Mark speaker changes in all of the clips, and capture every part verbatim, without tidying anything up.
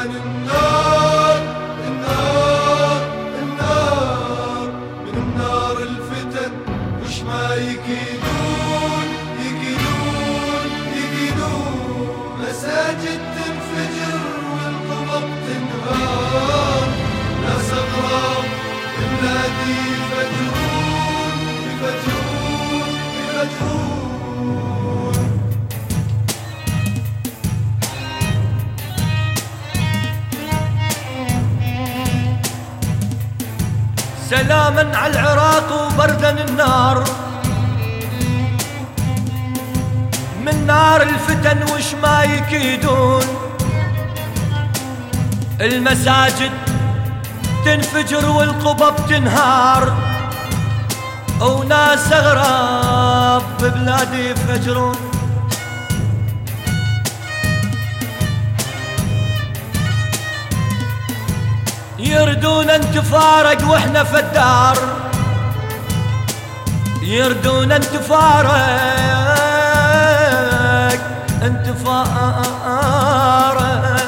Speaker 1: الفتن النار النار النار من النار الفتن وش ما يكيدون يكيدون يكيدون مساجد تنفجر والقبب تنهار ناس أغراب بلادي يفجرون يفجرون يفجرون
Speaker 2: سلاما على العراق وبردا النار من نار الفتن وش ما يكيدون المساجد تنفجر والقبب تنهار وناس أغراب ببلادي يفجرون يردون نتفارق واحنا في الدار يردون نتفارق نتفارق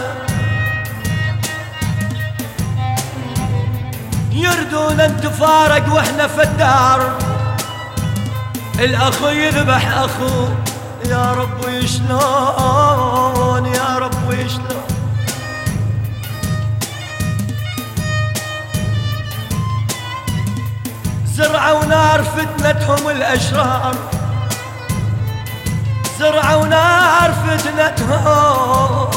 Speaker 2: يردون نتفارق واحنا في الدار الاخو يذبح اخو يا رب شلون يا رب شلون زرعوا نار فتنتهم الأشرار زرعوا نار فتنتهم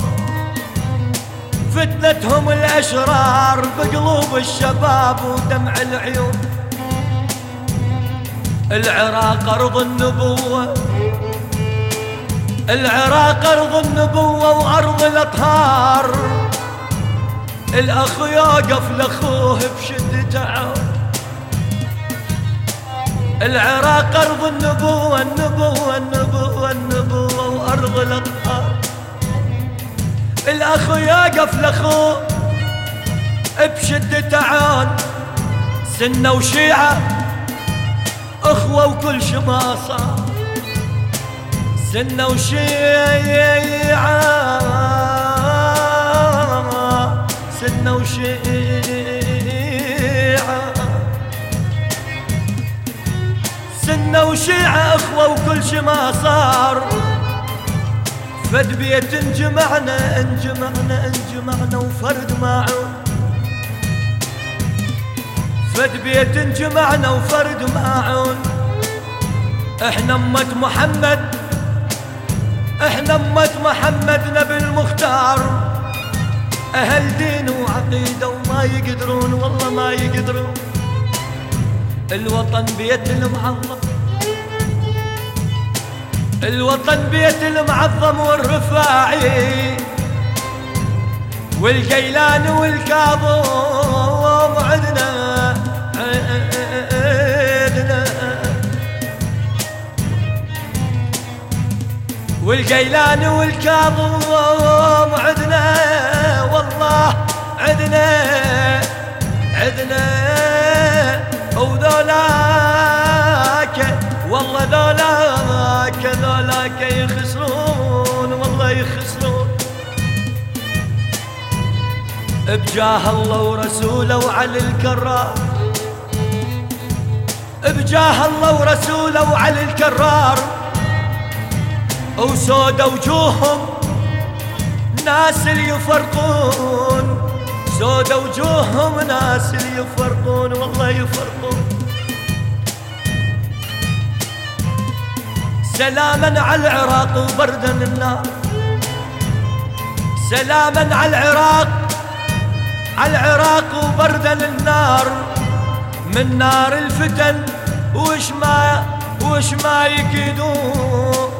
Speaker 2: فتنتهم الأشرار بقلوب الشباب ودمع العيون العراق أرض النبوة العراق أرض النبوة وأرض الأطهار الأخ يوقف لأخوه بشدة عون العراق أرض النبوة النبوة النبوة النبوة وأرض الأطهار الأخ يقف لأخوه بشدة عون سنة وشيعة أخوة وكل شي ما صار سنة وشيعة سنة وشيعة سنة وشيعة أخوة وكل شي ما صار فد بيت انجمعنا انجمعنا انجمعنا وفرد معون فد بيت انجمعنا وفرد معون احنا امة محمد احنا امة محمد نبي المختار اهل دين وعقيدة وما يقدرون والله ما يقدرون الوطن بيت المعظم الوطن بيت المعظم والرفاعي والجيلان والكاظم عدنا عدنا والجيلان والكاظم عدنا والله عدنا عدنا وذولاك والله ذولاك ذولاك يخسرون والله يخسرون بجاه الله ورسوله وعلي الكرار بجاه الله ورسوله وعلي الكرار وسود وجوههم ناس اللي يفرقون سود وجوههم ناس اللي يفرقون والله يفرقون سلاما على العراق وبردا النار سلاما على العراق على العراق وبردا النار من نار الفتن وش ما وش ما يكيدون